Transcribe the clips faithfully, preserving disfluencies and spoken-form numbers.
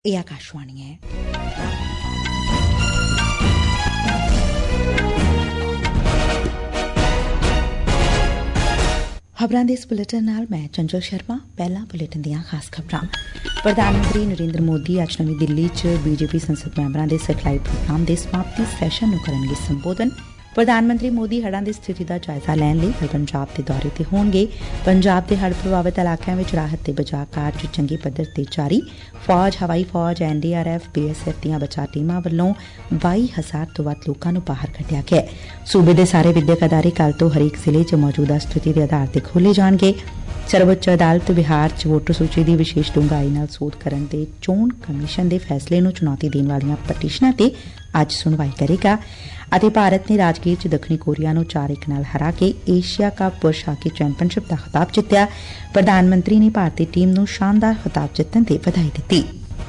ਇਹ ਆਕਾਸ਼ਵਾਣੀ ਹੈ। ਖਬਰਾਂ ਦੇ ਇਸ ਬੁਲੇਟਿਨ ਨਾਲ ਮੈਂ ਚੰਚਲ ਸ਼ਰਮਾ। ਪਹਿਲਾਂ ਬੁਲੇਟਿਨ ਦੀਆਂ ਖਾਸ ਖਬਰਾਂ। ਪ੍ਰਧਾਨ ਮੰਤਰੀ ਨਰਿੰਦਰ ਮੋਦੀ ਅੱਜ ਨਵੀਂ ਦਿੱਲੀ ਚ ਬੀਜੇਪੀ ਸੰਸਦ ਮੈਂਬਰਾਂ ਦੇ ਸਿਖਲਾਈ ਪ੍ਰੋਗਰਾਮ ਦੇ ਸਮਾਪਤੀ ਸੈਸ਼ਨ ਨੂੰ ਕਰਨਗੇ ਸੰਬੋਧਨ। ਪ੍ਰਧਾਨ ਮੰਤਰੀ ਮੋਦੀ ਹੜ੍ਹਾਂ ਦੀ ਸਥਿਤੀ ਦਾ ਜਾਇਜ਼ਾ ਲੈਣ ਲਈ ਕੱਲ੍ਹ ਪੰਜਾਬ ਦੇ ਦੌਰੇ ਤੇ ਹੋਣਗੇ। ਪੰਜਾਬ ਦੇ ਹੜ੍ਹ ਪ੍ਰਭਾਵਿਤ ਇਲਾਕਿਆਂ ਵਿੱਚ ਰਾਹਤ ਤੇ ਬਚਾਅ ਕਾਰਜ ਚੰਗੇ ਪੱਧਰ ਤੇ ਜਾਰੀ। ਫੌਜ, ਹਵਾਈ ਫੌਜ, N D R F, B S F ਦੀਆਂ ਬਚਾਅ ਟੀਮਾਂ ਵੱਲੋਂ ਬਾਈ ਹਜ਼ਾਰ ਤੋਂ ਵੱਧ ਲੋਕਾਂ ਨੂੰ ਬਾਹਰ ਕੱਢਿਆ ਗਿਆ। ਸੂਬੇ ਦੇ ਸਾਰੇ ਵਿਦਿਅਕ ਅਦਾਰੇ ਕੱਲ੍ਹ ਤੋਂ ਹਰੇਕ ਜ਼ਿਲ੍ਹੇ ਚ ਮੌਜੂਦਾ ਸਥਿਤੀ ਦੇ ਆਧਾਰ ਤੇ ਖੋਲ੍ਹੇ ਜਾਣਗੇ। ਸਰਵਉੱਚ ਅਦਾਲਤ ਬਿਹਾਰ ਚ ਵੋਟਰ ਸੂਚੀ ਦੀ ਵਿਸ਼ੇਸ਼ ਡੂੰਘਾਈ ਨਾਲ ਸੋਧ ਕਰਨ ਦੇ ਚੋਣ ਕਮਿਸ਼ਨ ਦੇ ਫੈਸਲੇ ਨੂੰ ਚੁਣੌਤੀ ਦੇਣ ਵਾਲੀਆਂ ਪਟੀਸ਼ਨਾਂ ਤੇ ਅੱਜ ਸੁਣਵਾਈ ਕਰੇਗਾ। ਅਤੇ ਭਾਰਤ ਨੇ ਰਾਜਗੀਰ ਚ ਦੱਖਣੀ ਕੋਰੀਆ ਨੂੰ ਚਾਰ ਇੱਕ ਨਾਲ ਹਰਾ ਕੇ ਏਸ਼ੀਆ ਕੱਪ ਪੁਰਸ਼ ਹਾਕੀ ਚੈਂਪੀਅਨਸ਼ਿਪ ਦਾ ਖਿਤਾਬ ਜਿੱਤਿਆ। ਪ੍ਰਧਾਨ ਮੰਤਰੀ ਨੇ ਭਾਰਤੀ ਟੀਮ ਨੂੰ ਸ਼ਾਨਦਾਰ ਖਿਤਾਬ ਜਿੱਤਣ ਤੇ ਵਧਾਈ ਦਿੱਤੀ।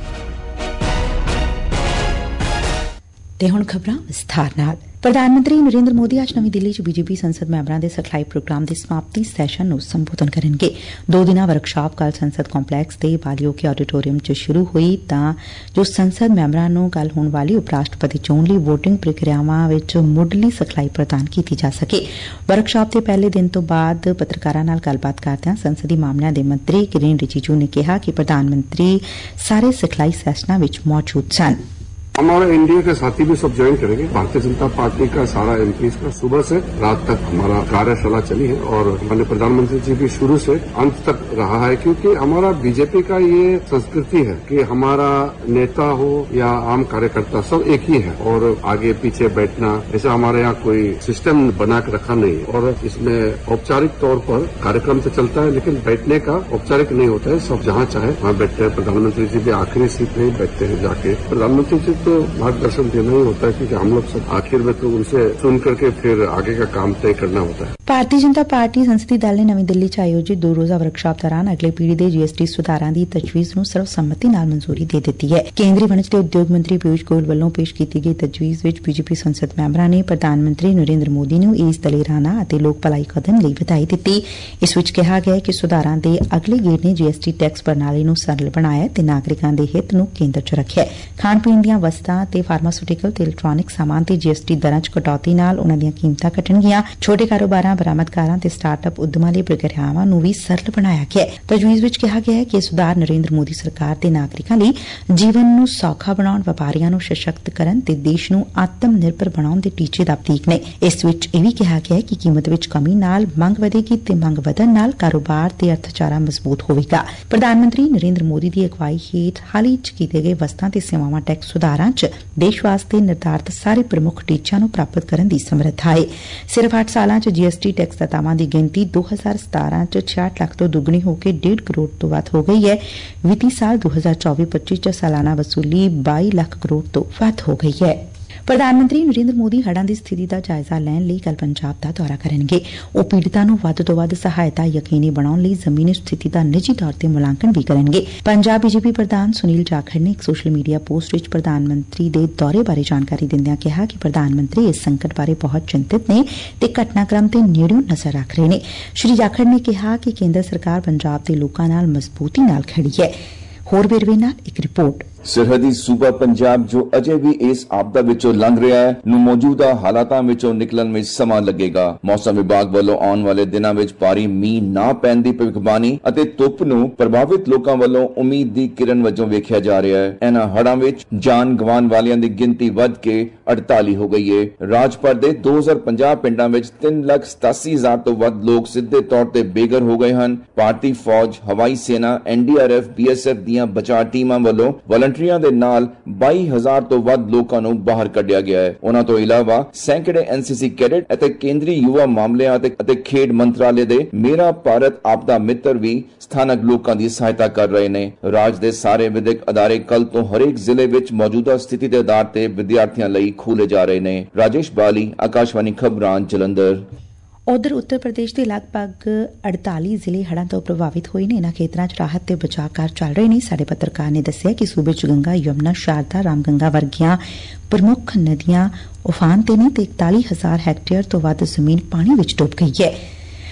ਤੇ ਹੁਣ ਖਬਰਾਂ ਵਿਸਥਾਰ ਨਾਲ। ਪ੍ਰਧਾਨ ਮੰਤਰੀ ਨਰਿੰਦਰ ਮੋਦੀ ਅੱਜ ਨਵੀਂ ਦਿੱਲੀ ਚ ਬੀਜੇਪੀ ਸੰਸਦ ਮੈਂਬਰਾਂ ਦੇ ਸਿਖਲਾਈ ਪ੍ਰੋਗਰਾਮ ਦੇ ਸਮਾਪਤੀ ਸੈਸ਼ਨ ਨੂੰ ਸੰਬੋਧਨ ਕਰਨਗੇ। ਦੋ ਦਿਨਾਂ ਵਰਕਸ਼ਾਪ ਕੱਲ੍ਹ ਸੰਸਦ ਕੰਪਲੈਕਸ ਦੇ ਬਾਲੀਓਕੇ ਆਡੀਟੋਰੀਅਮ ਚ ਸ਼ੁਰੂ ਹੋਈ ਤਾਂ ਜੋ ਸੰਸਦ ਮੈਂਬਰਾਂ ਨੂੰ ਕੱਲ੍ਹ ਹੋਣ ਵਾਲੀ ਉਪ ਰਾਸ਼ਟਰਪਤੀ ਚੋਣ ਲਈ ਵੋਟਿੰਗ ਪ੍ਰਕਿਰਿਆਵਾਂ ਵਿੱਚ ਮੁੱਢਲੀ ਸਿਖਲਾਈ ਪ੍ਰਦਾਨ ਕੀਤੀ ਜਾ ਸਕੇ। ਵਰਕਸ਼ਾਪ ਦੇ ਪਹਿਲੇ ਦਿਨ ਤੋਂ ਬਾਅਦ ਪੱਤਰਕਾਰਾਂ ਨਾਲ ਗੱਲਬਾਤ ਕਰਦਿਆਂ ਸੰਸਦੀ ਮਾਮਲਿਆਂ ਦੇ ਮੰਤਰੀ ਕਿਰੇਨ ਰਿਜੀਜੂ ਨੇ ਕਿਹਾ ਕਿ ਪ੍ਰਧਾਨ ਮੰਤਰੀ ਸਾਰੇ ਸਿਖਲਾਈ ਸੈਸ਼ਨਾਂ ਵਿੱਚ मौजूद सन। हमारे एनडीए के साथी भी सब ज्वाइन करेंगे। भारतीय जनता पार्टी का सारा एमपीज का सुबह से रात तक हमारा कार्यशाला चली है और हमारे प्रधानमंत्री जी भी शुरू से अंत तक रहा है, क्योंकि हमारा बीजेपी का ये संस्कृति है कि हमारा नेता हो या आम कार्यकर्ता सब एक ही है और आगे पीछे बैठना ऐसा हमारे यहाँ कोई सिस्टम बना के रखा नहीं। और इसमें औपचारिक तौर पर कार्यक्रम तो चलता है लेकिन बैठने का औपचारिक नहीं होता है, सब जहाँ चाहे वहाँ बैठते हैं। प्रधानमंत्री जी भी आखिरी सीट में बैठते हैं जाके। प्रधानमंत्री जी तो मार्गदर्शन देना ही होता है क्योंकि हम लोग सब आखिर में तो उनसे सुन करके फिर आगे का काम तय करना होता है। ਭਾਰਤੀ ਜਨਤਾ ਪਾਰਟੀ ਸੰਸਦੀ ਦਲ ਨੇ ਨਵੀਂ ਦਿੱਲੀ ਚ ਆਯੋਜਿਤ ਦੋ ਰੋਜ਼ਾ ਵਰਕਸ਼ਾਪ ਦੌਰਾਨ ਅਗਲੇ ਪੀੜ੍ਹੀ ਦੇ ਜੀ ਐਸ ਟੀ ਸੁਧਾਰਾਂ ਦੀ ਤਜਵੀਜ਼ ਨੂੰ ਸਰਵਸੰਮਤੀ ਨਾਲ ਮਨਜ਼ੂਰੀ ਦੇ ਦਿੱਤੀ ਹੈ। ਕੇਂਦਰੀ ਵਣਜ ਤੇ ਉਦਯੋਗ ਮੰਤਰੀ ਪਿਊਸ਼ ਗੋਇਲ ਵੱਲੋਂ ਪੇਸ਼ ਕੀਤੀ ਗਈ ਤਜਵੀਜ਼ ਵਿੱਚ ਬੀਜੇਪੀ ਸੰਸਦ ਮੈਂਬਰਾਂ ਨੇ ਪ੍ਰਧਾਨ ਮੰਤਰੀ ਨਰਿੰਦਰ ਮੋਦੀ ਨੂੰ ਇਸ ਦਲੇਰਾਨਾ ਅਤੇ ਲੋਕ ਭਲਾਈ ਕਦਮ ਲਈ ਵਧਾਈ ਦਿੱਤੀ। ਇਸ ਵਿੱਚ ਕਿਹਾ ਗਿਆ ਕਿ ਸੁਧਾਰਾਂ ਦੇ ਅਗਲੇ ਗੇੜ ਨੇ ਜੀ ਐਸ ਟੀ ਟੈਕਸ ਪ੍ਰਣਾਲੀ ਨੂੰ ਸਰਲ ਬਣਾਇਆ ਤੇ ਨਾਗਰਿਕਾਂ ਦੇ ਹਿੱਤ ਨੂੰ ਕੇਂਦਰ ਚ ਰੱਖਿਆ। ਖਾਣ ਪੀਣ ਦੀਆਂ ਵਸਤਾਂ ਤੇ ਫਾਰਮਾਸਿਊਟੀਕਲ ਤੇ ਇਲੈਕਟ੍ਰਾਨਿਕ ਸਾਮਾਨ ਤੇ ਜੀ ਐਸ ਟੀ ਦਰਾਂ ਚ ਕਟੌਤੀ ਨਾਲ ਉਨ੍ਹਾਂ ਦੀਆਂ ਕੀਮਤਾਂ ਘਟਣਗੀਆਂ। ਛੋਟੇ ਕਾਰੋਬਾਰਾਂ, ਬਰਾਮਦਕਾਰਾਂ ਤੇ ਸਟਾਰਟ-ਅਪ ਉਦਮਾਂ ਲਈ ਪ੍ਰਕਿਰਿਆਵਾਂ ਨੂੰ ਵੀ ਸਰਲ ਬਣਾਇਆ ਗਿਆ। ਤਜਵੀਜ਼ ਵਿੱਚ ਕਿਹਾ ਗਿਆ ਹੈ ਕਿ ਇਹ ਸੁਧਾਰ ਨਰਿੰਦਰ ਮੋਦੀ ਸਰਕਾਰ ਦੇ ਨਾਗਰਿਕਾਂ ਲਈ ਜੀਵਨ ਨੂੰ ਸੌਖਾ ਬਣਾਉਣ, ਵਪਾਰੀਆਂ ਨੂੰ ਸਸ਼ਕਤ ਕਰਨ ਤੇ ਦੇਸ਼ ਨੂੰ ਆਤਮ ਨਿਰਭਰ ਬਣਾਉਣ ਦੇ ਟੀਚੇ ਦਾ ਪ੍ਰਤੀਕ ਨੇ। ਇਸ ਵਿੱਚ ਇਹ ਵੀ ਕਿਹਾ ਗਿਆ ਹੈ ਕਿ ਕੀਮਤ ਵਿੱਚ ਕਮੀ ਨਾਲ ਮੰਗ ਵਧੇਗੀ ਤੇ ਮੰਗ ਵਧਣ ਨਾਲ ਕਾਰੋਬਾਰ ਤੇ ਅਰਥਚਾਰਾ ਮਜ਼ਬੂਤ ਹੋਵੇਗਾ। ਪ੍ਰਧਾਨ ਮੰਤਰੀ ਨਰਿੰਦਰ ਮੋਦੀ ਦੀ ਅਗਵਾਈ ਹੇਠ ਹਾਲ ਹੀ ਚ ਕੀਤੇ ਗਏ ਵਸਤਾਂ ਤੇ ਸੇਵਾਵਾਂ ਟੈਕਸ ਸੁਧਾਰਾਂ ਚ ਦੇਸ਼ ਵਾਸਤੇ ਨਿਰਧਾਰਿਤ ਸਾਰੇ ਪ੍ਰਮੁੱਖ ਟੀਚਿਆਂ ਨੂੰ ਪ੍ਰਾਪਤ ਕਰਨ ਦੀ ਸਮਰੱਥਾ ਹੈ। ਸਿਰਫ ਅੱਠ ਸਾਲਾਂ ਚ ਜੀ ਐਸ ਟੀ ਟੈਕਸ ਦਾਤਾਵਾਂ ਦੀ ਗਿਣਤੀ ਦੋ ਹਜ਼ਾਰ ਸਤਾਰਾਂ ਚ ਛਿਆਹਠ ਲੱਖ ਤੋਂ ਦੁੱਗਣੀ ਹੋ ਕੇ ਡੇਢ ਕਰੋੜ ਤੋਂ ਵੱਧ ਹੋ ਗਈ ਹੈ। ਵਿੱਤੀ ਸਾਲ ਦੋ ਹਜ਼ਾਰ ਚੌਵੀ ਪੱਚੀ ਚ ਸਾਲਾਨਾ ਵਸੂਲੀ ਬਾਈ ਲੱਖ ਕਰੋੜ ਤੋਂ ਵੱਧ ਹੋ ਗਈ ਹੈ। ਪ੍ਰਧਾਨ ਮੰਤਰੀ ਨਰਿੰਦਰ ਮੋਦੀ ਹੜ੍ਹਾਂ ਦੀ ਸਥਿਤੀ ਦਾ ਜਾਇਜ਼ਾ ਲੈਣ ਲਈ ਕੱਲ੍ਹ ਪੰਜਾਬ ਦਾ ਦੌਰਾ ਕਰਨਗੇ। ਉਹ ਪੀੜਤਾਂ ਨੂੰ ਵੱਧ ਤੋਂ ਵੱਧ ਸਹਾਇਤਾ ਯਕੀਨੀ ਬਣਾਉਣ ਲਈ ਜ਼ਮੀਨੀ ਸਥਿਤੀ ਦਾ ਨਿੱਜੀ ਤੌਰ ਤੇ ਮੁਲਾਂਕਣ ਵੀ ਕਰਨਗੇ। ਪੰਜਾਬ ਬੀਜੇਪੀ ਪ੍ਰਧਾਨ ਸੁਨੀਲ ਜਾਖੜ ਨੇ ਇੱਕ ਸੋਸ਼ਲ ਮੀਡੀਆ ਪੋਸਟ ਵਿੱਚ ਪ੍ਰਧਾਨ ਮੰਤਰੀ ਦੇ ਦੌਰੇ ਬਾਰੇ ਜਾਣਕਾਰੀ ਦਿੰਦਿਆਂ ਕਿਹਾ ਕਿ ਪ੍ਰਧਾਨ ਮੰਤਰੀ ਇਸ ਸੰਕਟ ਬਾਰੇ ਬਹੁਤ ਚਿੰਤਿਤ ਨੇ ਤੇ ਘਟਨਾਕ੍ਰਮ ਤੇ ਨੇੜਿਓਂ ਨਜ਼ਰ ਰੱਖ ਰਹੇ ਨੇ। ਸ਼੍ਰੀ ਜਾਖੜ ਨੇ ਕਿਹਾ ਕਿ ਕੇਂਦਰ ਸਰਕਾਰ ਪੰਜਾਬ ਦੇ ਲੋਕਾਂ ਨਾਲ ਮਜ਼ਬੂਤੀ ਨਾਲ ਖੜੀ ਹੈ। ਹੋਰ ਵੇਰਵੇ ਨਾਲ ਇੱਕ ਰਿਪੋਰਟ। ਸਰਹੱਦੀ ਸੂਬਾ ਪੰਜਾਬ ਜੋ ਅਜੇ ਵੀ ਇਸ ਆਪਦਾ ਵਿੱਚੋਂ ਲੰਘ ਰਿਹਾ ਹੈ ਨੂੰ ਮੌਜੂਦਾ ਹਾਲਾਤਾਂ ਵਿੱਚੋਂ ਨਿਕਲਣ ਵਿੱਚ ਸਮਾਂ ਲੱਗੇਗਾ। ਮੌਸਮ ਵਿਭਾਗ ਵੱਲੋਂ ਆਉਣ ਵਾਲੇ ਦਿਨਾਂ ਵਿੱਚ ਭਾਰੀ ਮੀਂਹ ਨਾ ਪੈਣ ਦੀ ਭਵਿੱਖਬਾਣੀ ਅਤੇ ਧੁੱਪ ਨੂੰ ਪ੍ਰਭਾਵਿਤ ਲੋਕਾਂ ਵੱਲੋਂ ਉਮੀਦ ਦੀ ਕਿਰਨ ਵਜੋਂ ਵੇਖਿਆ ਜਾ ਰਿਹਾ ਹੈ। ਇਹਨਾਂ ਹੜ੍ਹਾਂ ਵਿੱਚ ਜਾਨ ਗਵਾਉਣ ਵਾਲਿਆਂ ਦੀ ਗਿਣਤੀ ਵੱਧ ਕੇ ਅੜਤਾਲੀ ਹੋ ਗਈ ਹੈ। ਰਾਜ ਭਰ ਦੇ ਦੋ ਹਜ਼ਾਰ ਪੰਜਾਹ ਪਿੰਡਾਂ ਵਿੱਚ ਤਿੰਨ ਲੱਖ ਸਤਾਸੀ ਹਜ਼ਾਰ ਤੋਂ ਵੱਧ ਲੋਕ ਸਿੱਧੇ ਤੌਰ ਤੇ ਬੇਘਰ ਹੋ ਗਏ ਹਨ। ਭਾਰਤੀ ਫੌਜ, ਹਵਾਈ ਸੈਨਾ, N D R F, B S F ਦੀਆਂ ਬਚਾਅ ਟੀਮਾਂ ਵੱਲੋਂ ਵਲੰਟੀਅਰਾਂ ਦੇ ਨਾਲ ਬਾਈ ਹਜ਼ਾਰ ਤੋਂ ਵੱਧ ਲੋਕਾਂ ਨੂੰ ਬਾਹਰ ਕੱਢਿਆ ਗਿਆ ਹੈ। ਉਹਨਾਂ ਤੋਂ ਇਲਾਵਾ ਸੈਂਕੜੇ ਐਨ ਸੀ ਸੀ ਕੈਡਟ ਅਤੇ ਕੇਂਦਰੀ ਯੁਵਾ ਮਾਮਲਿਆਂ ਅਤੇ ਖੇਡ ਮੰਤਰਾਲੇ ਦੇ ਮੇਰਾ ਭਾਰਤ ਆਪਦਾ ਮਿੱਤਰ ਵੀ ਸਥਾਨਕ ਲੋਕਾਂ ਦੀ ਸਹਾਇਤਾ ਕਰ ਰਹੇ ਨੇ। ਰਾਜ ਦੇ ਸਾਰੇ ਵਿਦਿਅਕ ਅਦਾਰੇ ਕੱਲ ਤੋਂ ਹਰੇਕ ਜ਼ਿਲ੍ਹੇ ਵਿੱਚ ਮੌਜੂਦਾ ਸਥਿਤੀ ਦੇ ਆਧਾਰ ਤੇ ਵਿਦਿਆਰਥੀਆਂ ਲਈ ਖੋਲੇ ਜਾ ਰਹੇ ਨੇ। ਰਾਜੇਸ਼ ਬਾਲੀ, ਆਕਾਸ਼ਵਾਣੀ ਖਬਰਾਂ, ਜਲੰਧਰ। ਉਧਰ ਉੱਤਰ ਪ੍ਰਦੇਸ਼ ਦੇ ਲਗਭਗ ਅੜਤਾਲੀ ਜ਼ਿਲ੍ਹੇ ਹੜ੍ਹਾਂ ਤੋਂ ਪ੍ਰਭਾਵਿਤ ਹੋਏ ਨੇ। ਇਨ੍ਹਾਂ ਖੇਤਰਾਂ ਚ ਰਾਹਤ ਤੇ ਬਚਾਅ ਕਾਰਜ ਚੱਲ ਰਹੇ ਨੇ। ਸਾਡੇ ਪੱਤਰਕਾਰ ਨੇ ਦੱਸਿਆ ਕਿ ਸੂਬੇ ਚ ਗੰਗਾ, ਯਮੁਨਾ, ਸ਼ਾਰਦਾ, ਰਾਮਗੰਗਾ ਵਰਗੀਆਂ ਪ੍ਰਮੁੱਖ ਨਦੀਆਂ ਉਫਾਨ ਤੇ ਨੇ ਤੇ ਇਕਤਾਲੀ ਹਜ਼ਾਰ ਹੈਕਟੇਅਰ ਤੋਂ ਵੱਧ ਜ਼ਮੀਨ ਪਾਣੀ ਵਿੱਚ ਡੁੱਬ ਗਈ ਹੈ।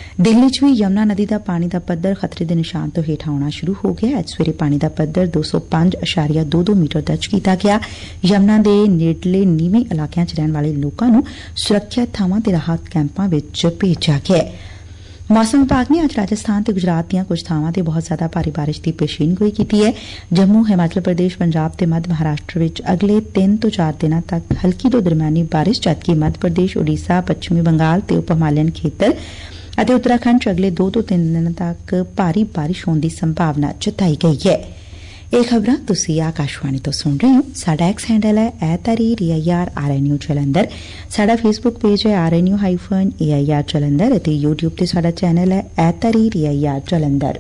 ਦਿੱਲੀ 'ਚ ਵੀ ਯਮੁਨਾ ਨਦੀ ਦਾ ਪਾਣੀ ਦਾ ਪੱਧਰ ਖਤਰੇ ਦੇ ਨਿਸ਼ਾਨ ਤੋਂ ਹੇਠ ਆਉਣਾ ਸ਼ੁਰੂ ਹੋ ਗਿਆ। ਅੱਜ ਸਵੇਰੇ ਪਾਣੀ ਦਾ ਪੱਧਰ ਦੋ ਸੌ ਪੰਜ ਅਸ਼ਾਰੀਆ ਦੋ ਦੋ ਮੀਟਰ ਦਰਜ ਕੀਤਾ ਗਿਆ। ਯਮੁਨਾ ਦੇ ਨੇੜਲੇ ਨੀਵੇਂ ਇਲਾਕਿਆਂ 'ਚ ਰਹਿਣ ਵਾਲੇ ਲੋਕਾਂ ਨੂੰ ਸੁਰੱਖਿਅਤ ਥਾਵਾਂ ਤੇ ਰਾਹਤ ਕੈਂਪਾਂ ਵਿੱਚ ਭੇਜਿਆ ਗਿਆ। ਮੌਸਮ ਵਿਭਾਗ ਨੇ ਅੱਜ ਰਾਜਸਥਾਨ ਤੇ ਗੁਜਰਾਤ ਦੀਆਂ ਕੁਝ ਥਾਵਾਂ ਤੇ ਬਹੁਤ ਜ਼ਿਆਦਾ ਭਾਰੀ ਬਾਰਿਸ਼ ਦੀ ਪੇਸ਼ੀਨਗੋਈ ਕੀਤੀ ਹੈ। ਜੰਮੂ, ਹਿਮਾਚਲ ਪ੍ਰਦੇਸ਼, ਪੰਜਾਬ ਤੇ ਮੱਧ ਮਹਾਰਾਸ਼ਟਰ ਵਿੱਚ ਅਗਲੇ ਤਿੰਨ ਤੋਂ ਚਾਰ ਦਿਨਾਂ ਤੱਕ ਹਲਕੀ ਤੋਂ ਦਰਮਿਆਨੀ ਬਾਰਿਸ਼, ਜਦਕਿ ਮੱਧ ਪ੍ਰਦੇਸ਼, ਉਡੀਸਾ, ਪੱਛਮੀ ਬੰਗਾਲ ਤੇ ਉਪ ਹਿਮਾਲਿਅਨ ਖੇਤਰ ਅਤੇ ਉੱਤਰਾਖੰਡ 'ਚ ਅਗਲੇ ਦੋ ਤੋਂ ਤਿੰਨ ਦਿਨਾਂ ਤੱਕ ਭਾਰੀ ਬਾਰਿਸ਼ ਹੋਣ ਦੀ ਸੰਭਾਵਨਾ ਜਤਾਈ ਗਈ ਹੈ। ਇਹ ਖਬਰਾਂ ਤੁਸੀਂ ਆਕਾਸ਼ਵਾਣੀ ਤੋਂ ਸੁਣ ਰਹੇ ਹੋ। ਸਾਡਾ ਐਕਸ ਹੈਂਡਲ ਹੈ at the rate A I R R N U Jalandhar. ਸਾਡਾ ਫੇਸਬੁੱਕ ਪੇਜ ਹੈ R N U hyphen A I R Jalandhar ਅਤੇ ਯੂਟਿਊਬ ਤੇ ਸਾਡਾ ਚੈਨਲ ਹੈ at the rate A I R Jalandhar.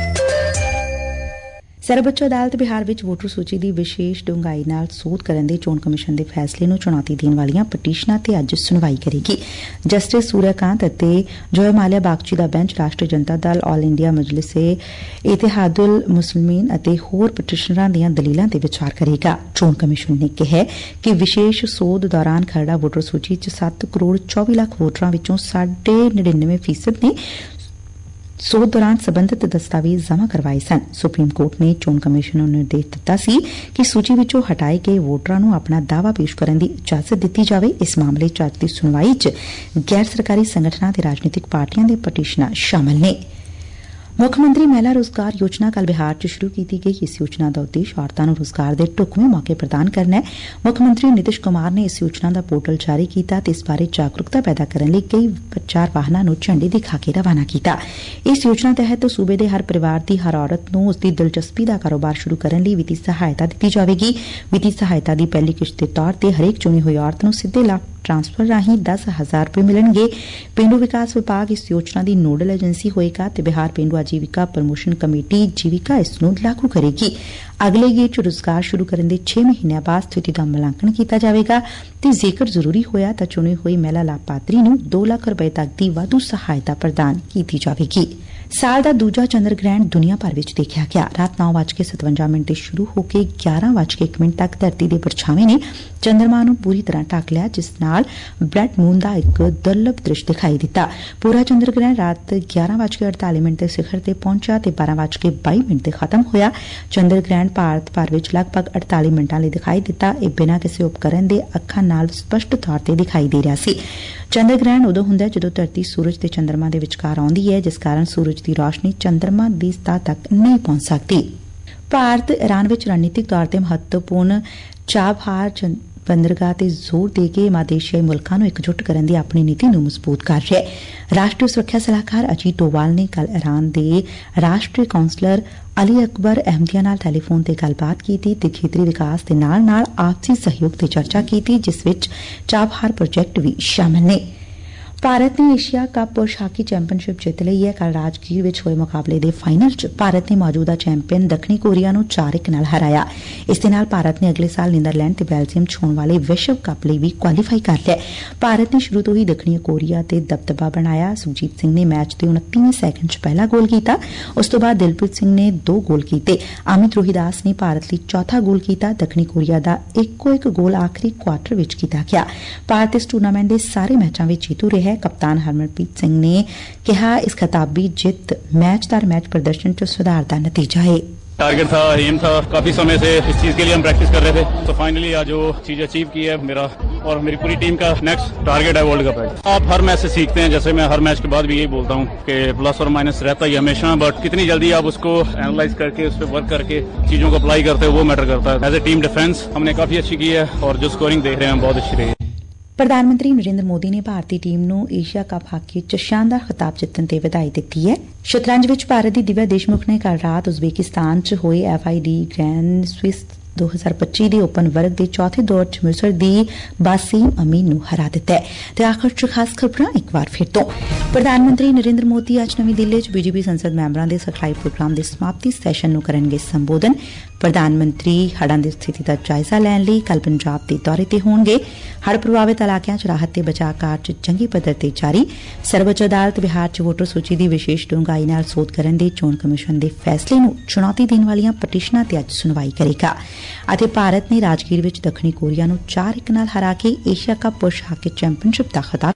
ਸਰਵਉੱਚ ਅਦਾਲਤ ਬਿਹਾਰ ਵਿੱਚ ਵੋਟਰ ਸੂਚੀ ਦੀ ਵਿਸ਼ੇਸ਼ ਡੂੰਘਾਈ ਨਾਲ ਸੋਧ ਕਰਨ ਦੇ ਚੋਣ ਕਮਿਸ਼ਨ ਦੇ ਫੈਸਲੇ ਨੂੰ ਚੁਣੌਤੀ ਦੇਣ ਵਾਲੀਆਂ ਪਟੀਸ਼ਨਾਂ ਤੇ ਅੱਜ ਸੁਣਵਾਈ ਕਰੇਗੀ। ਜਸਟਿਸ ਸੂਰਿਆਕਾਂਤ ਅਤੇ ਜੋਏ ਮਾਲਿਆ ਬਾਗਚੀ ਦਾ bench Rashtriya Janata Dal, all India ਮਜਲਿਸੇ ਇਤਿਹਾਦੁਲ ਮੁਸਲਿਮੀਨ ਅਤੇ ਹੋਰ ਪਟੀਸ਼ਨਰਾਂ ਦੀਆਂ ਦਲੀਲਾਂ ਤੇ ਵਿਚਾਰ ਕਰੇਗਾ। ਚੋਣ ਕਮਿਸ਼ਨ ਨੇ ਕਿਹਾ ਕਿ ਵਿਸ਼ੇਸ਼ ਸੋਧ ਦੌਰਾਨ ਖਰੜਾ ਵੋਟਰ ਸੂਚੀ ਚ ਸੱਤ ਕਰੋੜ ਚੌਵੀ ਲੱਖ ਵੋਟਰਾਂ ਵਿੱਚੋਂ ਸਾਢੇ ਨੜਿਨਵੇਂ ਫੀਸਦ ਨੇ ਸੋਧ ਦੌਰਾਨ ਸਬੰਧਤ ਦਸਤਾਵੇਜ਼ ਜਮ੍ਹਾਂ ਕਰਵਾਏ ਸਨ। ਸੁਪਰੀਮ ਕੋਰਟ ਨੇ ਚੋਣ ਕਮਿਸ਼ਨ ਨੂੰ ਨਿਰਦੇਸ਼ ਦਿੱਤਾ ਸੀ ਕਿ ਸੂਚੀ ਵਿੱਚੋਂ ਹਟਾਏ ਗਏ ਵੋਟਰਾਂ ਨੂੰ ਆਪਣਾ ਦਾਅਵਾ ਪੇਸ਼ ਕਰਨ ਦੀ ਇਜਾਜ਼ਤ ਦਿੱਤੀ ਜਾਵੇ। ਇਸ ਮਾਮਲੇ ਚ ਅੱਜ ਦੀ ਸੁਣਵਾਈ ਚ ਗੈਰ ਸਰਕਾਰੀ ਸੰਗਠਨਾਂ ਤੇ ਰਾਜਨੀਤਿਕ ਪਾਰਟੀਆਂ ਦੇ ਪਟੀਸ਼ਨਾਂ ਸ਼ਾਮਲ ਨੇ। ਮੁੱਖ ਮੰਤਰੀ ਮਹਿਲਾ ਰੋਜ਼ਗਾਰ ਯੋਜਨਾ ਕੱਲ੍ਹ ਬਿਹਾਰ ਚ ਸ਼ੁਰੂ ਕੀਤੀ ਗਈ। ਇਸ ਯੋਜਨਾ ਦਾ ਉਦੇਸ਼ ਔਰਤਾਂ ਨੂੰ ਰੋਜ਼ਗਾਰ ਦੇ ਢੁਕਵੇਂ ਮੌਕੇ ਪ੍ਰਦਾਨ ਕਰਨਾ ਹੈ। ਮੁੱਖ ਮੰਤਰੀ ਨਿਤਿਸ਼ ਕੁਮਾਰ ਨੇ ਇਸ ਯੋਜਨਾ ਦਾ ਪੋਰਟਲ ਜਾਰੀ ਕੀਤਾ ਤੇ ਇਸ ਬਾਰੇ ਜਾਗਰੂਕਤਾ ਪੈਦਾ ਕਰਨ ਲਈ ਕਈ ਪ੍ਰਚਾਰ ਵਾਹਨਾਂ ਨੂੰ ਝੰਡੀ ਦਿਖਾ ਕੇ ਰਵਾਨਾ ਕੀਤਾ। ਇਸ ਯੋਜਨਾ ਤਹਿਤ ਸੂਬੇ ਦੇ ਹਰ ਪਰਿਵਾਰ ਦੀ ਹਰ ਔਰਤ ਨੂੰ ਉਸਦੀ ਦਿਲਚਸਪੀ ਦਾ ਕਾਰੋਬਾਰ ਸ਼ੁਰੂ ਕਰਨ ਲਈ ਵਿੱਤੀ ਸਹਾਇਤਾ ਦਿੱਤੀ ਜਾਵੇਗੀ। ਵਿੱਤੀ ਸਹਾਇਤਾ ਦੀ ਪਹਿਲੀ ਕਿਸ਼ਤ ਦੇ ਤੌਰ ਤੇ ਹਰੇਕ ਚੁਣੀ ਹੋਈ ਔਰਤ ਨੂੰ ਸਿੱਧੇ ਲਾਭ ਟਰਾਂਸਫਰ ਰਾਹੀਂ ਦਸ ਹਜ਼ਾਰ ਰੁਪਏ ਮਿਲਣਗੇ। ਪੇਂਡੂ ਵਿਕਾਸ ਵਿਭਾਗ ਇਸ ਯੋਜਨਾ ਦੀ ਨੋਡਲ ਏਜੰਸੀ ਹੋਏਗਾ ਤੇ ਬਿਹਾਰ ਪੇਂਡੂ ਆਜੀਵਿਕਾ ਪ੍ਰਮੋਸ਼ਨ ਕਮੇਟੀ ਜੀਵਿਕਾ ਇਸ ਨੂੰ ਲਾਗੂ ਕਰੇਗੀ। ਅਗਲੇ ਗੇੜ ਚ ਰੁਜ਼ਗਾਰ ਸ਼ੁਰੂ ਕਰਨ ਦੇ ਛੇ ਮਹੀਨਿਆਂ ਬਾਅਦ ਸਥਿਤੀ ਦਾ ਮੁਲਾਂਕਣ ਕੀਤਾ ਜਾਵੇਗਾ ਤੇ ਜੇਕਰ ਜ਼ਰੂਰੀ ਹੋਇਆ ਤਾਂ ਚੁਣੀ ਹੋਈ ਮਹਿਲਾ ਲਾਭਪਾਤਰੀ ਨੂੰ ਦੋ ਲੱਖ ਰੁਪਏ ਤੱਕ ਦੀ ਵਾਧੂ ਸਹਾਇਤਾ ਪ੍ਰਦਾਨ ਕੀਤੀ ਜਾਵੇਗੀ। ਸਾਲ ਦਾ ਦੂਜਾ ਚੰਦਰ ਗ੍ਰਹਿਣ ਦੁਨੀਆ ਭਰ ਵਿੱਚ ਦੇਖਿਆ ਗਿਆ। ਰਾਤ ਨੌ ਵੱਜ ਕੇ ਸਤਵੰਜਾ ਮਿੰਟ ਤੇ ਸ਼ੁਰੂ ਹੋ ਕੇ ਗਿਆਰਾਂ ਵੱਜ ਕੇ ਇੱਕ ਮਿੰਟ ਤੱਕ ਧਰਤੀ ਦੇ ਪਰਛਾਵੇਂ ਨੇ ਚੰਦਰਮਾ ਨੂੰ ਪੂਰੀ ਤਰ੍ਹਾਂ ਢੱਕ ਲਿਆ, ਜਿਸ ਨਾਲ ਬਲੱਡ ਮੂਨ ਦਾ ਇੱਕ ਦੁਰਲਭ ਦ੍ਰਿਸ਼ ਦਿਖਾਈ ਦਿੱਤਾ। ਪੂਰਾ ਚੰਦਰ ਗ੍ਰਹਿਣ ਰਾਤ ਗਿਆਰਾਂ ਵੱਜ ਕੇ ਅੜਤਾਲੀ ਮਿੰਟ ਤੇ ਸਿਖਰ ਤੇ ਪਹੁੰਚਿਆ ਤੇ ਬਾਰਾਂ ਵੱਜ ਕੇ ਬਾਈ ਮਿੰਟ ਤੇ ਖਤਮ ਹੋਇਆ। ਚੰਦਰ ਗ੍ਰਹਿਣ ਭਾਰਤ ਭਰ ਵਿੱਚ ਲਗਭਗ ਅੜਤਾਲੀ ਮਿੰਟਾਂ ਲਈ ਦਿਖਾਈ ਦਿੱਤਾ। ਇਹ ਬਿਨਾਂ ਕਿਸੇ ਉਪਕਰਨ ਦੇ ਅੱਖਾਂ ਨਾਲ ਸਪਸ਼ਟ ਤੌਰ ਤੇ ਦਿਖਾਈ ਦੇ ਰਿਹਾ ਸੀ। ਚੰਦਰ ਗ੍ਰਹਿਣ ਉਦੋਂ ਹੁੰਦਾ ਹੈ ਜਦੋਂ ਧਰਤੀ ਸੂਰਜ ਤੇ ਚੰਦਰਮਾ ਦੇ ਵਿਚਕਾਰ ਆਉਂਦੀ ਹੈ, ਜਿਸ ਕਾਰਨ ਸੂਰਜ ਦੀ ਰੌਸ਼ਨੀ ਚੰਦਰਮਾ ਦੀ ਸਤਹ ਤੱਕ ਨਹੀਂ ਪਹੁੰਚ ਸਕਦੀ। ਭਾਰਤ ਇਰਾਨ ਵਿੱਚ ਰਣਨੀਤਿਕ ਤੌਰ ਤੇ ਮਹੱਤਵਪੂਰਨ ਚਾਬਹਾਰ ਬੰਦਰਗਾਹ ਤੇ ਜ਼ੋਰ ਦੇ ਕੇ ਮਾਦੇਸ਼ੀਆਈ ਮੁਲਕਾਂ ਨੂੰ ਇਕਜੁੱਟ ਕਰਨ ਦੀ ਆਪਣੀ ਨੀਤੀ ਨੂੰ ਮਜ਼ਬੂਤ ਕਰ ਰਿਹਾ ਹੈ। ਰਾਸ਼ਟਰੀ ਸੁਰੱਖਿਆ ਸਲਾਹਕਾਰ ਅਜੀਤ ਡੋਵਾਲ ਨੇ ਕੱਲ੍ਹ ਇਰਾਨ ਦੇ ਰਾਸ਼ਟਰੀ ਕੌਂਸਲਰ ਅਲੀ ਅਕਬਰ ਅਹਿਮਦੀਆ ਨਾਲ ਟੈਲੀਫੋਨ ਤੇ ਗੱਲਬਾਤ ਕੀਤੀ ਤੇ ਖੇਤਰੀ ਵਿਕਾਸ ਦੇ ਨਾਲ ਨਾਲ ਆਪਸੀ ਸਹਿਯੋਗ ਤੇ ਚਰਚਾ ਕੀਤੀ, ਜਿਸ ਵਿੱਚ ਚਾਬਹਾਰ ਪ੍ਰੋਜੈਕਟ ਵੀ ਸ਼ਾਮਲ ਨੇ। ਭਾਰਤ ਨੇ ਏਸ਼ੀਆ ਕੱਪ ਪੁਰਸ਼ ਹਾਕੀ ਚੈਂਪੀਅਨਸ਼ਿਪ ਜਿੱਤ ਲਈ ਹੈ। ਕੱਲ੍ਹ ਰਾਜਗੀਰ ਵਿੱਚ ਹੋਏ ਮੁਕਾਬਲੇ ਦੇ ਫਾਈਨਲ ਚ ਭਾਰਤ ਨੇ ਮੌਜੂਦਾ ਚੈਂਪੀਅਨ ਦੱਖਣੀ ਕੋਰੀਆ ਨੂੰ ਚਾਰ ਇੱਕ ਨਾਲ ਹਰਾਇਆ। ਇਸ ਦੇ ਨਾਲ ਭਾਰਤ ਨੇ ਅਗਲੇ ਸਾਲ ਨੀਦਰਲੈਂਡ ਤੇ ਬੈਲਜੀਅਮ ਚ ਹੋਣ ਵਾਲੇ ਵਿਸ਼ਵ ਕੱਪ ਲਈ ਵੀ ਕੁਆਲੀਫਾਈ ਕਰ ਲਿਆ। ਭਾਰਤ ਨੇ ਸ਼ੁਰੂ ਤੋਂ ਹੀ ਦੱਖਣੀ ਕੋਰੀਆ ਤੇ ਦਬਦਬਾ ਬਣਾਇਆ। ਸੁਖਜੀਤ ਸਿੰਘ ਨੇ ਮੈਚ ਦੇ ਉਨੱਤੀਵੇਂ ਸੈਕਿੰਡ ਚ ਪਹਿਲਾ ਗੋਲ ਕੀਤਾ। ਉਸ ਤੋਂ ਬਾਅਦ ਦਿਲਪ੍ਰੀਤ ਸਿੰਘ ਨੇ ਦੋ ਗੋਲ ਕੀਤੇ। ਅਮਿਤ ਰੋਹੀਦਾਸ ਨੇ ਭਾਰਤ ਲਈ ਚੌਥਾ ਗੋਲ ਕੀਤਾ। ਦੱਖਣੀ ਕੋਰੀਆ ਦਾ ਇੱਕੋ ਇੱਕ ਗੋਲ ਆਖਰੀ ਕੁਆਟਰ ਵਿੱਚ ਕੀਤਾ ਗਿਆ। ਭਾਰਤ ਇਸ ਟੂਰਨਾਮੈਂਟ ਦੇ ਸਾਰੇ ਮੈਚਾਂ ਵਿੱਚ ਜੇਤੂ ਰਿਹਾ ਹੈ। ਕਪਤਾਨ ਹਰਮਨਪ੍ਰੀਤ ਸਿੰਘ ਨੇ ਕਿਹਾ, ਇਸ ਖਿਤਾਬੀ ਜਿੱਤ ਮੈਚ ਦਰ ਮੈਚ ਪ੍ਰਦਰਸ਼ਨ ਚ ਸੁਧਾਰ ਦਾ ਨਤੀਜਾ ਹੈ। टारगेट था, एम था, काफी समय से इस चीज के लिए हम प्रैक्टिस कर रहे थे, तो फाइनली आज वो चीज अचीव की है। मेरा और मेरी पूरी टीम का नेक्स्ट टारगेट है वर्ल्ड कप है। आप हर मैच से सीखते हैं, जैसे मैं हर मैच के बाद भी यही बोलता हूँ कि प्लस और माइनस रहता ही हमेशा, बट कितनी जल्दी आप उसको एनालाइज करके उस पर वर्क करके चीजों को अप्लाई करते हो वो मैटर करता है। एज ए टीम डिफेंस हमने काफी अच्छी की है और जो स्कोरिंग देख रहे हैं बहुत अच्छी रही है। ਪ੍ਰਧਾਨ ਮੰਤਰੀ ਨਰਿੰਦਰ ਮੋਦੀ ਨੇ ਭਾਰਤੀ ਟੀਮ ਨੂੰ ਏਸ਼ੀਆ ਕੱਪ ਹਾਕੀ ਚ ਸ਼ਾਨਦਾਰ ਖਿਤਾਬ ਜਿੱਤਣ ਤੇ ਵਧਾਈ ਦਿੱਤੀ ਹੈ। ਸ਼ਤਰੰਜ ਵਿੱਚ ਭਾਰਤ ਦੀ ਦਿਵਿਆ ਦੇਸ਼ਮੁਖ ਨੇ ਕੱਲ੍ਹ ਰਾਤ ਉਜ਼ਬੇਕਿਸਤਾਨ ਚ ਹੋਏ F I D grand swiss ਦੋ ਹਜ਼ਾਰ ਪੱਚੀ ਦੇ ਓਪਨ ਵਰਗ ਦੇ ਚੌਥੇ ਦੌਰ ਚ ਮਿਸਰ ਦੀ ਬਾਸੀਮ ਅਮੀਨ ਨੂੰ ਹਰਾ ਦਿੱਤਾ ਹੈ। ਤੇ ਆਖਰ ਚ ਖਾਸ ਖਬਰਾਂ ਇੱਕ ਵਾਰ ਫਿਰ ਤੋਂ। ਪ੍ਰਧਾਨ ਮੰਤਰੀ ਨਰਿੰਦਰ ਮੋਦੀ ਅੱਜ ਨਵੀਂ ਦਿੱਲੀ ਚ ਬੀਜੇਪੀ ਸੰਸਦ ਮੈਂਬਰਾਂ ਦੇ ਸਿਖਲਾਈ ਪ੍ਰੋਗਰਾਮ ਦੇ ਸਮਾਪਤੀ ਸੈਸ਼ਨ ਨੂੰ ਕਰਨਗੇ ਸੰਬੋਧਨ। ਪ੍ਰਧਾਨ ਮੰਤਰੀ ਹੜ੍ਹਾਂ ਦੀ ਸਥਿਤੀ ਦਾ ਜਾਇਜ਼ਾ ਲੈਣ ਲਈ ਕੱਲ੍ਹ ਪੰਜਾਬ ਦੇ ਦੌਰੇ ਤੇ ਹੋਣਗੇ। ਹੜ੍ਹ ਪ੍ਰਭਾਵਿਤ ਇਲਾਕਿਆਂ ਚ ਰਾਹਤ ਤੇ ਬਚਾਅ ਕਾਰਜ ਚੰਗੇ ਪੱਧਰ ਤੇ ਜਾਰੀ। ਸਰਵਉੱਚ ਅਦਾਲਤ ਬਿਹਾਰ ਚ ਵੋਟਰ ਸੂਚੀ ਦੀ ਵਿਸ਼ੇਸ਼ ਡੂੰਘਾਈ ਨਾਲ ਸੋਧ ਕਰਨ ਦੇ ਚੋਣ ਕਮਿਸ਼ਨ ਦੇ ਫੈਸਲੇ ਨੂੰ ਚੁਣੌਤੀ ਦੇਣ ਵਾਲੀਆਂ ਪਟੀਸ਼ਨਾਂ ਤੇ ਅੱਜ ਸੁਣਵਾਈ ਕਰੇਗਾ। ਅਤੇ ਭਾਰਤ ਨੇ ਰਾਜਗੀਰ ਵਿੱਚ ਦੱਖਣੀ ਕੋਰੀਆ ਨੂੰ ਚਾਰ ਇੱਕ ਨਾਲ ਹਰਾ ਕੇ ਏਸ਼ੀਆ ਕੱਪ ਪੁਰਸ਼ ਹਾਕੀ ਚੈਂਪੀਅਨਸ਼ਿਪ ਦਾ ਖਿਤਾਬ